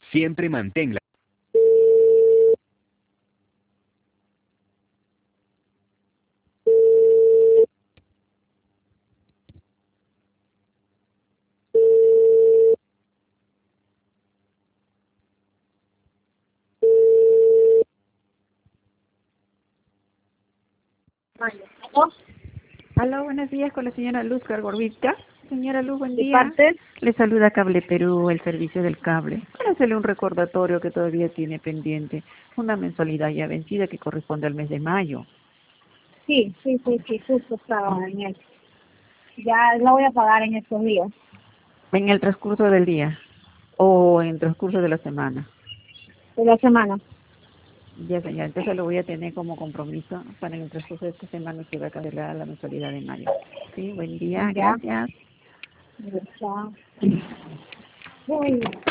Siempre manténla. ¿Aló? Aló, buenos días con la señora Luz Gargorbita. Señora Luz, buen ¿De día. parte? Le saluda Cable Perú, el servicio del cable. Para hacerle un recordatorio que todavía tiene pendiente, una mensualidad ya vencida que corresponde al mes de mayo. Sí, justo estaba en él. Ya lo voy a pagar en estos días, En el transcurso del día o en el transcurso de la semana. de la semana. Ya, señora, entonces lo voy a tener como compromiso para en el transcurso de esta semana que va a cancelar la mensualidad de mayo. Sí, buen día, Ya, gracias. chao. Uy.